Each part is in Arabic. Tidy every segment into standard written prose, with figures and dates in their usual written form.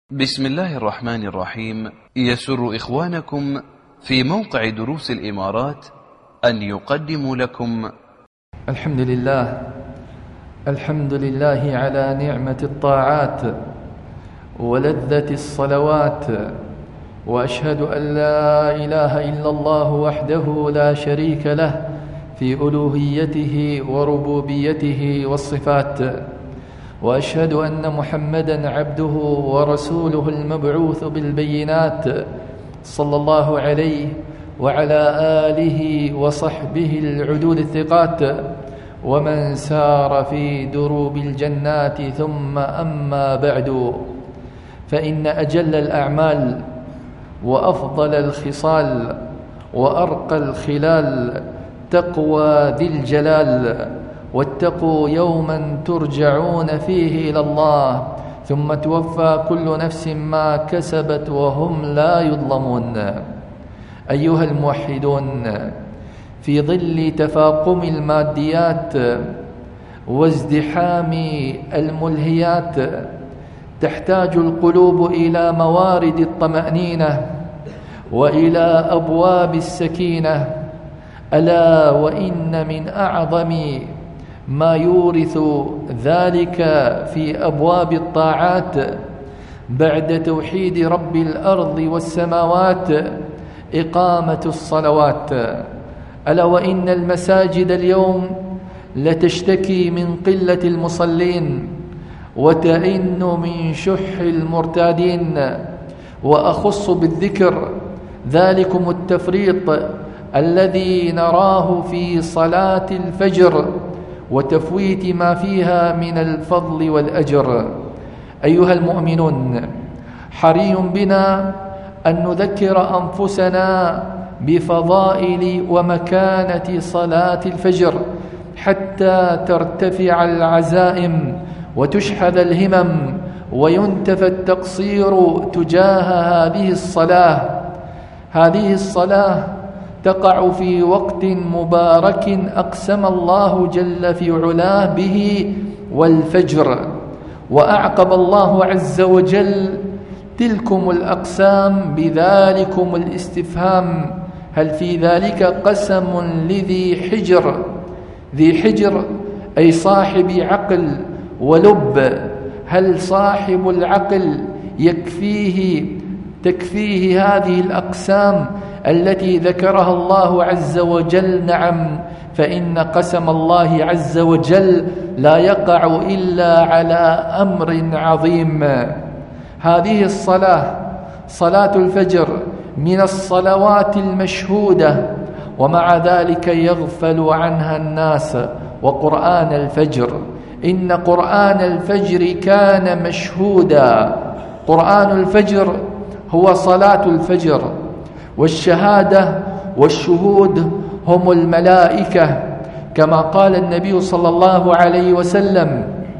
بسم الله الرحمن الرحيم. يسر إخوانكم في موقع دروس الإمارات أن يقدموا لكم الحمد لله على نعمة الطاعات ولذة الصلوات، وأشهد أن لا إله إلا الله وحده لا شريك له في ألوهيته وربوبيته والصفات، وأشهد أن محمدًا عبده ورسوله المبعوث بالبينات صلى الله عليه وعلى آله وصحبه العدول الثقات ومن سار في دروب الجنات. ثم أما بعد، فإن أجل الأعمال وأفضل الخصال وأرقى الخلال تقوى ذي الجلال، واتقوا يوما ترجعون فيه إلى الله ثم توفى كل نفس ما كسبت وهم لا يظلمون. أيها الموحدون، في ظل تفاقم الماديات وازدحام الملهيات تحتاج القلوب إلى موارد الطمأنينة وإلى أبواب السكينة، ألا وإن من أعظم ما يورث ذلك في أبواب الطاعات بعد توحيد رب الأرض والسماوات إقامة الصلوات، ألا وإن المساجد اليوم لتشتكي من قلة المصلين وتئن من شح المرتادين. وأخص بالذكر ذلكم التفريط الذي نراه في صلاة الفجر وتفويت ما فيها من الفضل والأجر. أيها المؤمنون، حري بنا أن نذكر أنفسنا بفضائل ومكانة صلاة الفجر حتى ترتفع العزائم وتشحذ الهمم وينتفى التقصير تجاه هذه الصلاة تقع في وقت مبارك أقسم الله جل في علاه به والفجر، وأعقب الله عز وجل تلكم الأقسام بذلكم الاستفهام: هل في ذلك قسم لذي حجر؟ ذي حجر أي صاحب عقل ولب. هل صاحب العقل تكفيه هذه الأقسام التي ذكرها الله عز وجل؟ نعم، فإن قسم الله عز وجل لا يقع إلا على أمر عظيم. هذه الصلاة، صلاة الفجر، من الصلوات المشهودة، ومع ذلك يغفل عنها الناس. وقرآن الفجر، إن قرآن الفجر كان مشهودا. قرآن الفجر هو صلاة الفجر، والشهادة والشهود هم الملائكة، كما قال النبي صلى الله عليه وسلم: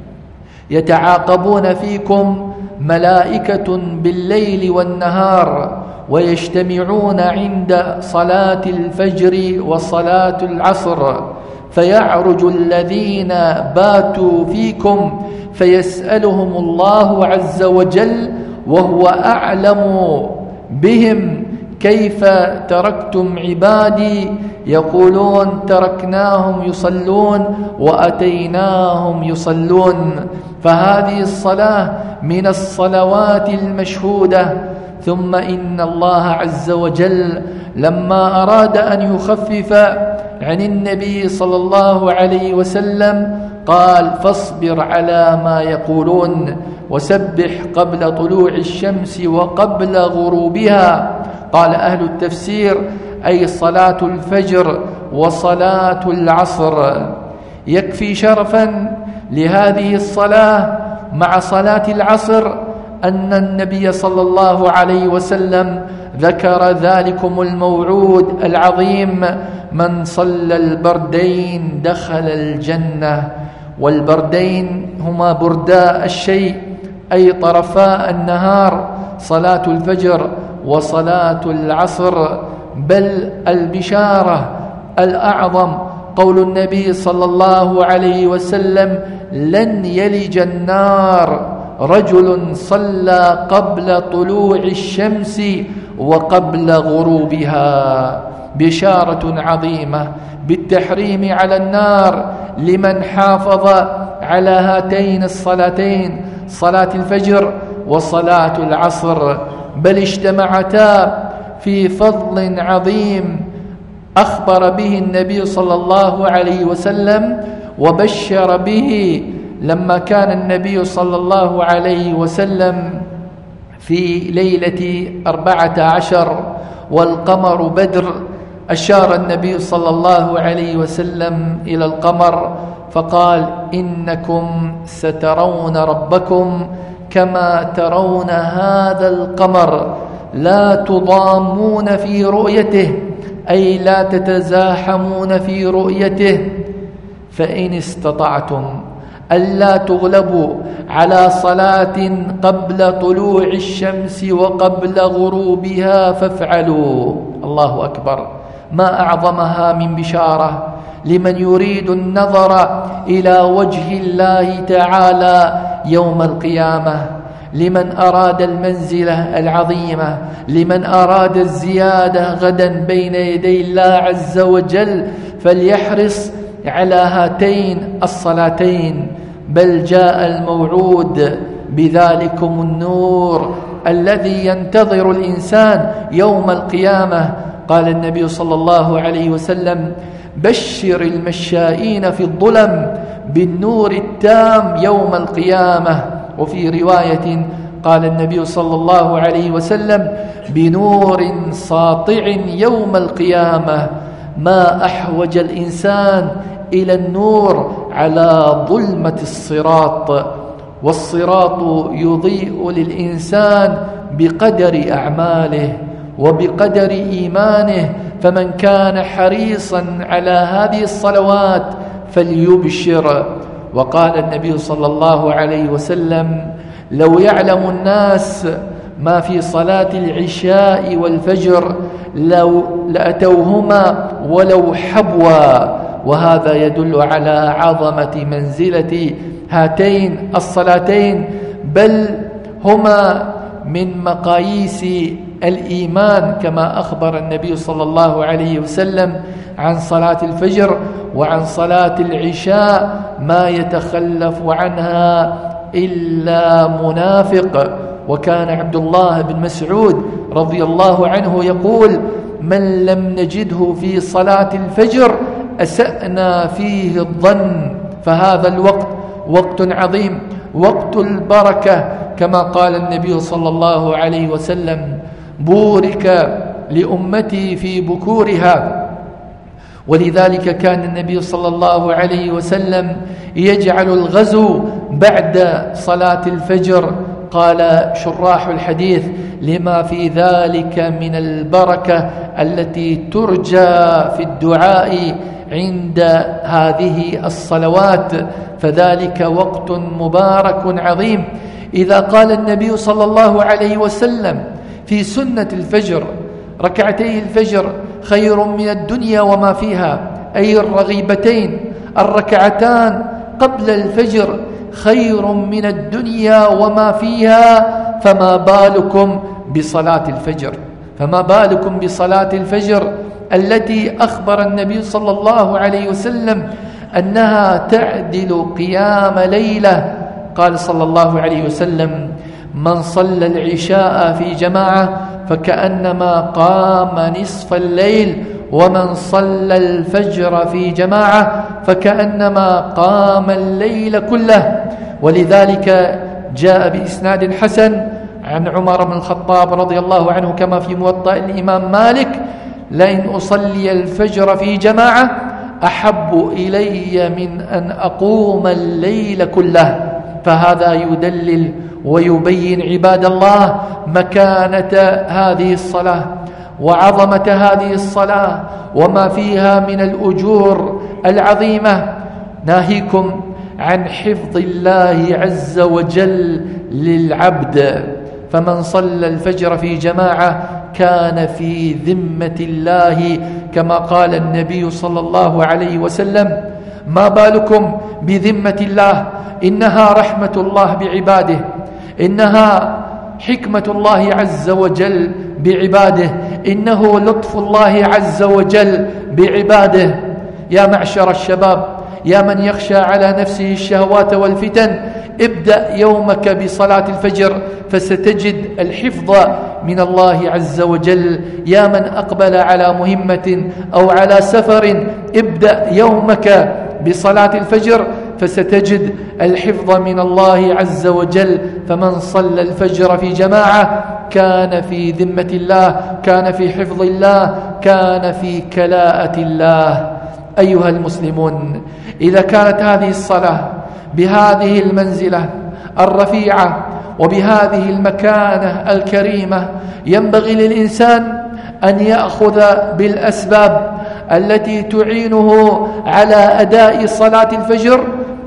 يتعاقبون فيكم ملائكة بالليل والنهار ويجتمعون عند صلاة الفجر وصلاة العصر، فيعرج الذين باتوا فيكم فيسألهم الله عز وجل وهو أعلم بهم: كيف تركتم عبادي؟ يقولون: تركناهم يصلون وأتيناهم يصلون. فهذه الصلاة من الصلوات المشهودة. ثم إن الله عز وجل لما أراد أن يخفف عن النبي صلى الله عليه وسلم قال: فاصبر على ما يقولون وسبح قبل طلوع الشمس وقبل غروبها. قال أهل التفسير: أي صلاة الفجر وصلاة العصر. يكفي شرفا لهذه الصلاة مع صلاة العصر أن النبي صلى الله عليه وسلم ذكر ذلكم الموعود العظيم: من صلى البردين دخل الجنة. والبردين هما برداء الشيء أي طرفاء النهار، صلاة الفجر وصلاة العصر. بل البشارة الأعظم قول النبي صلى الله عليه وسلم: لن يلج النار رجل صلى قبل طلوع الشمس وقبل غروبها، بشارة عظيمة بالتحريم على النار لمن حافظ على هاتين الصلاتين، صلاة الفجر وصلاة العصر، بل اجتمعتا في فضل عظيم أخبر به النبي صلى الله عليه وسلم وبشر به لما كان النبي صلى الله عليه وسلم في ليلة 14 والقمر بدر، أشار النبي صلى الله عليه وسلم إلى القمر فقال: إنكم سترون ربكم كما ترون هذا القمر، لا تضامون في رؤيته، أي لا تتزاحمون في رؤيته، فإن استطعتم ألا تغلبوا على صلاة قبل طلوع الشمس وقبل غروبها فافعلوا. الله أكبر، ما أعظمها من بشارة لمن يريد النظر إلى وجه الله تعالى يوم القيامة، لمن أراد المنزلة العظيمة، لمن أراد الزيادة غدا بين يدي الله عز وجل، فليحرص على هاتين الصلاتين. بل جاء الموعود بذلكم النور الذي ينتظر الإنسان يوم القيامة. قال النبي صلى الله عليه وسلم: بشر المشائين في الظلم بالنور التام يوم القيامة. وفي رواية قال النبي صلى الله عليه وسلم: بنور ساطع يوم القيامة. ما أحوج الإنسان إلى النور على ظلمة الصراط، والصراط يضيء للإنسان بقدر أعماله وبقدر إيمانه، فمن كان حريصا على هذه الصلوات فليبشر. وقال النبي صلى الله عليه وسلم: لو يعلم الناس ما في صلاة العشاء والفجر لأتوهما ولو حبوا. وهذا يدل على عظمة منزلة هاتين الصلاتين، بل هما من مقاييس الإيمان، كما أخبر النبي صلى الله عليه وسلم عن صلاة الفجر وعن صلاة العشاء ما يتخلف عنها إلا منافق. وكان عبد الله بن مسعود رضي الله عنه يقول: من لم نجده في صلاة الفجر أسأنا فيه الظن. فهذا الوقت وقت عظيم، وقت البركة، كما قال النبي صلى الله عليه وسلم: بورك لأمتي في بكورها. ولذلك كان النبي صلى الله عليه وسلم يجعل الغزو بعد صلاة الفجر. قال شراح الحديث: لما في ذلك من البركة التي ترجى في الدعاء عند هذه الصلوات، فذلك وقت مبارك عظيم. إذا قال النبي صلى الله عليه وسلم في سنة الفجر: ركعتي الفجر خير من الدنيا وما فيها، أي الرغيبتين الركعتان قبل الفجر خير من الدنيا وما فيها، فما بالكم بصلاة الفجر؟ فما بالكم بصلاة الفجر التي أخبر النبي صلى الله عليه وسلم أنها تعدل قيام ليلة. قال صلى الله عليه وسلم: من صلى العشاء في جماعة فكأنما قام نصف الليل، ومن صلى الفجر في جماعة فكأنما قام الليل كله. ولذلك جاء بإسناد حسن عن عمر بن الخطاب رضي الله عنه كما في موطأ الإمام مالك: لئن أصلي الفجر في جماعة أحب إلي من أن أقوم الليل كله. فهذا يدلل ويبين عباد الله مكانة هذه الصلاة وعظمة هذه الصلاة وما فيها من الأجور العظيمة. ناهيكم عن حفظ الله عز وجل للعبد، فمن صلى الفجر في جماعة كان في ذمة الله، كما قال النبي صلى الله عليه وسلم: ما بالكم بذمة الله؟ إنها رحمة الله بعباده، إنها حكمة الله عز وجل بعباده، إنه لطف الله عز وجل بعباده. يا معشر الشباب، يا من يخشى على نفسه الشهوات والفتن، ابدأ يومك بصلاة الفجر فستجد الحفظ من الله عز وجل. يا من أقبل على مهمة أو على سفر، ابدأ يومك بصلاة الفجر فستجد الحفظ من الله عز وجل. فمن صلى الفجر في جماعة كان في ذمة الله، كان في حفظ الله، كان في كلاءة الله. أيها المسلمون، إذا كانت هذه الصلاة بهذه المنزلة الرفيعة وبهذه المكانة الكريمة، ينبغي للإنسان أن يأخذ بالأسباب التي تعينه على أداء صلاة الفجر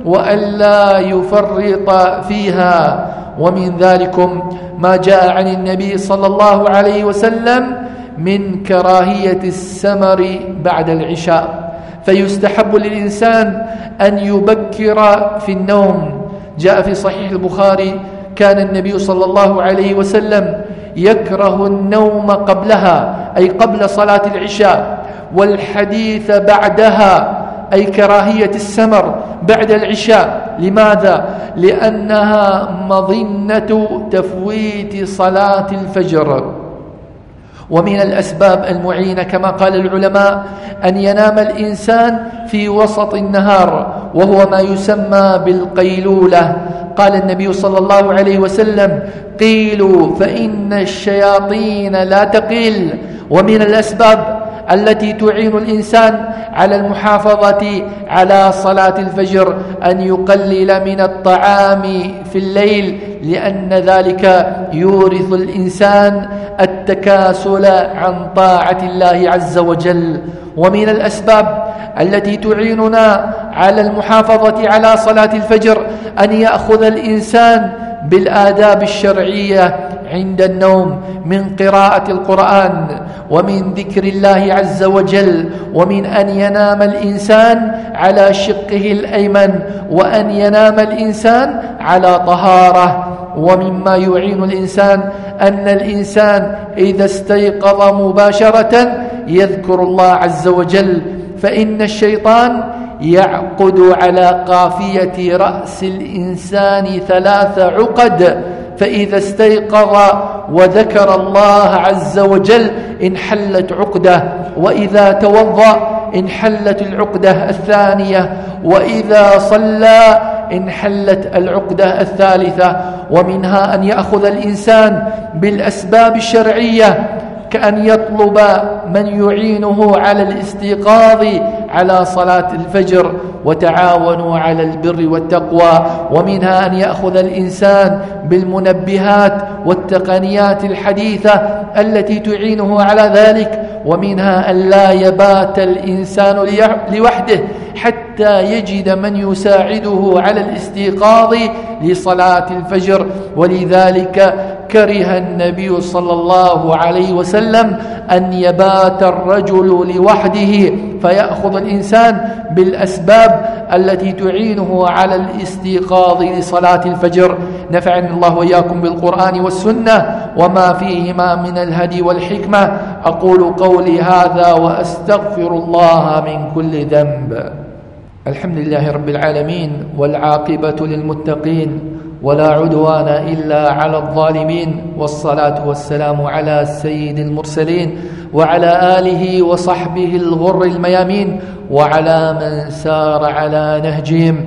وألا يفرط فيها. ومن ذلكم ما جاء عن النبي صلى الله عليه وسلم من كراهية السمر بعد العشاء، فيستحب للإنسان أن يبكر في النوم. جاء في صحيح البخاري: كان النبي صلى الله عليه وسلم يكره النوم قبلها، أي قبل صلاة العشاء، والحديث بعدها، أي كراهية السمر بعد العشاء. لماذا؟ لأنها مظنة تفويت صلاة الفجر. ومن الأسباب المعينة كما قال العلماء أن ينام الإنسان في وسط النهار، وهو ما يسمى بالقيلولة. قال النبي صلى الله عليه وسلم: قيلوا فإن الشياطين لا تقيل. ومن الأسباب التي تعين الإنسان على المحافظة على صلاة الفجر أن يقلل من الطعام في الليل، لأن ذلك يورث الإنسان التكاسل عن طاعة الله عز وجل. ومن الأسباب التي تعيننا على المحافظة على صلاة الفجر أن يأخذ الإنسان بالآداب الشرعية عند النوم، من قراءة القرآن ومن ذكر الله عز وجل، ومن أن ينام الإنسان على شقه الأيمن، وأن ينام الإنسان على طهارة. ومما يعين الإنسان أن الإنسان إذا استيقظ مباشرة يذكر الله عز وجل، فإن الشيطان يعقد على قافية رأس الإنسان 3 عقد، فإذا استيقظ وذكر الله عز وجل انحلت عقدة، وإذا توضأ انحلت العقدة الثانية، وإذا صلى انحلت العقدة الثالثة. ومنها أن يأخذ الإنسان بالأسباب الشرعية، كأن يطلب من يعينه على الاستيقاظ على صلاة الفجر، وتعاونوا على البر والتقوى. ومنها أن يأخذ الإنسان بالمنبهات والتقنيات الحديثة التي تعينه على ذلك. ومنها أن لا يبات الإنسان لوحده حتى يجد من يساعده على الاستيقاظ لصلاة الفجر. ولذلك كره النبي صلى الله عليه وسلم أن يبات الرجل لوحده، فيأخذ الإنسان بالأسباب التي تعينه على الاستيقاظ لصلاة الفجر. نفعني الله وإياكم بالقرآن والسنة وما فيهما من الهدي والحكمة. أقول قولي هذا وأستغفر الله من كل ذنب. الحمد لله رب العالمين، والعاقبة للمتقين، ولا عدوان إلا على الظالمين، والصلاة والسلام على سيد المرسلين وعلى آله وصحبه الغر الميامين، وعلى من سار على نهجهم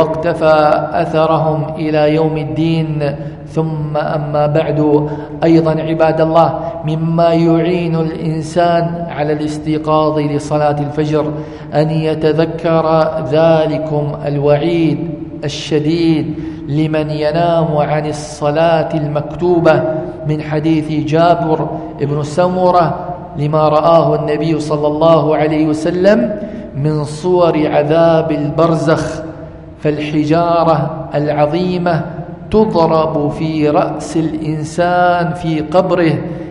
واقتفى أثرهم إلى يوم الدين. ثم أما بعد، أيضا عباد الله، مما يعين الإنسان على الاستيقاظ لصلاة الفجر أن يتذكر ذلكم الوعيد الشديد لمن ينام عن الصلاة المكتوبة، من حديث جابر بن سمرة لما رآه النبي صلى الله عليه وسلم من صور عذاب البرزخ. فالحجارة العظيمة تضرب في رأس الإنسان في قبره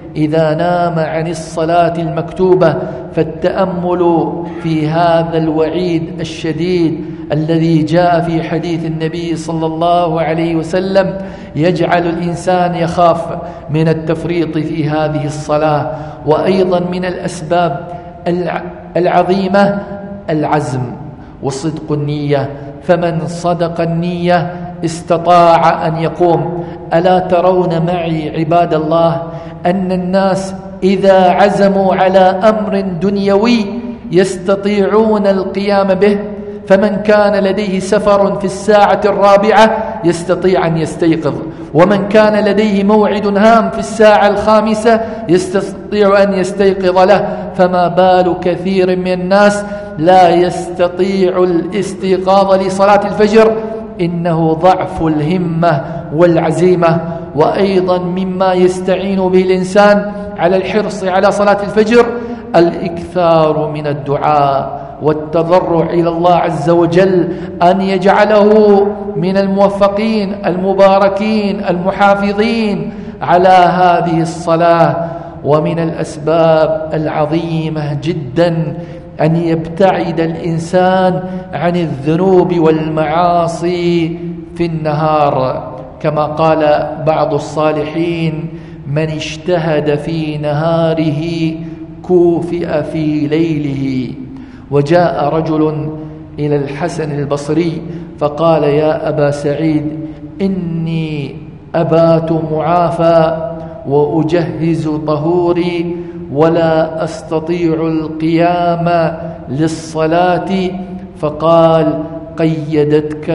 إذا نام عن الصلاة المكتوبة. فالتأمل في هذا الوعيد الشديد الذي جاء في حديث النبي صلى الله عليه وسلم يجعل الإنسان يخاف من التفريط في هذه الصلاة. وأيضا من الأسباب العظيمة العزم وصدق النية، فمن صدق النية استطاع أن يقوم. ألا ترون معي عباد الله أن الناس إذا عزموا على أمر دنيوي يستطيعون القيام به؟ فمن كان لديه سفر في الساعة 4 يستطيع أن يستيقظ، ومن كان لديه موعد هام في الساعة 5 يستطيع أن يستيقظ له. فما بال كثير من الناس لا يستطيع الاستيقاظ لصلاة الفجر؟ إنه ضعف الهمة والعزيمة. وأيضا مما يستعين به الإنسان على الحرص على صلاة الفجر الإكثار من الدعاء والتضرع إلى الله عز وجل أن يجعله من الموفقين المباركين المحافظين على هذه الصلاة. ومن الأسباب العظيمة جدا أن يبتعد الإنسان عن الذنوب والمعاصي في النهار، كما قال بعض الصالحين: من اجتهد في نهاره كوفئ في ليله. وجاء رجل إلى الحسن البصري فقال: يا أبا سعيد، إني أبات معافى وأجهز طهوري ولا أستطيع القيام للصلاة. فقال: قيدتك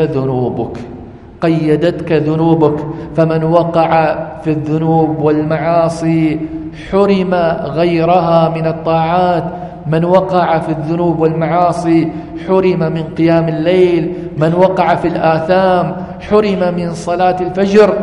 ذنوبك، فمن وقع في الذنوب والمعاصي حرم غيرها من الطاعات. من وقع في الذنوب والمعاصي حرم من قيام الليل، من وقع في الآثام حرم من صلاة الفجر.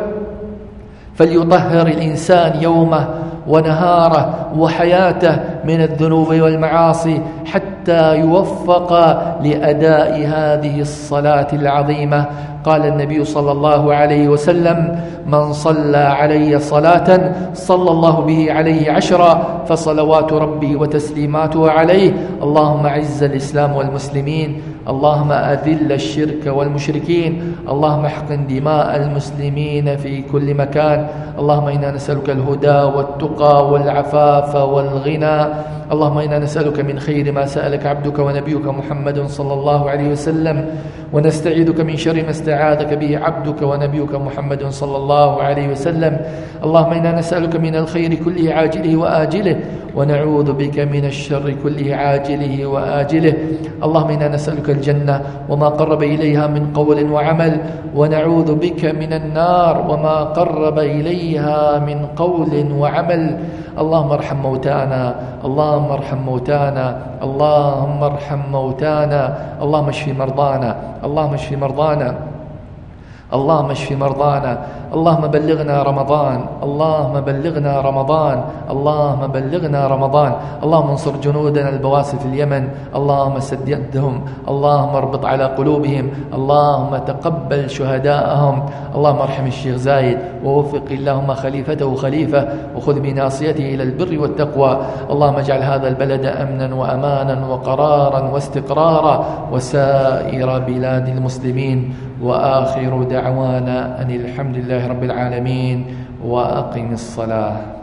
فليطهر الإنسان يومه ونهاره وحياته من الذنوب والمعاصي حتى يوفق لأداء هذه الصلاة العظيمة. قال النبي صلى الله عليه وسلم: من صلى علي صلاة صلى الله به عليه 10، فصلوات ربي وتسليماته عليه. اللهم أعز الإسلام والمسلمين، اللهم أذل الشرك والمشركين، اللهم احقن دماء المسلمين في كل مكان. اللهم إنا نسألك الهدى والتقى والعفاف والغنى. اللهم إنا نسألك من خير ما سألك عبدك ونبيك محمد صلى الله عليه وسلم، ونستعيذك من شر ما استعاذك به عبدك ونبيك محمد صلى الله عليه وسلم. اللهم إنا نسألك من الخير كله عاجله وآجله، ونعوذ بك من الشر كله عاجله وآجله. اللهم إنا نسألك الجنة وما قرب إليها من قول وعمل، ونعوذ بك من النار وما قرب إليها من قول وعمل. اللهم ارحم موتانا، اللهم ارحم موتانا، اللهم ارحم موتانا. اللهم اشف مرضانا، اللهم اشف مرضانا، اللهم اشف مرضانا. اللهم بلغنا رمضان، اللهم بلغنا رمضان، اللهم بلغنا رمضان. اللهم انصر جنودنا البواسل في اليمن، اللهم سددهم، اللهم اربط على قلوبهم، اللهم تقبل شهداءهم. اللهم ارحم الشيخ زايد ووفق اللهم خليفته خليفة، وخذ بناصيته إلى البر والتقوى. اللهم اجعل هذا البلد أمنا وأمانا وقرارا واستقرارا، وسائر بلاد المسلمين. وآخر دعوانا أن الحمد لله رب العالمين، وأقم الصلاة.